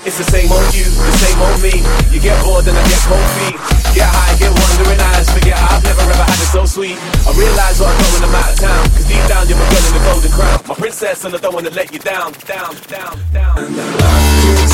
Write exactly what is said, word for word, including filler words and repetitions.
It's the same old you, the same old me. You get bored and I get cold feet. Get high, get wandering eyes. Forget I've never ever had it so sweet. I realize what I'm doing, I'm out of town. Cause deep down you're my girl in the golden crown. My princess and I don't wanna let you down, down, down, down. And I love you.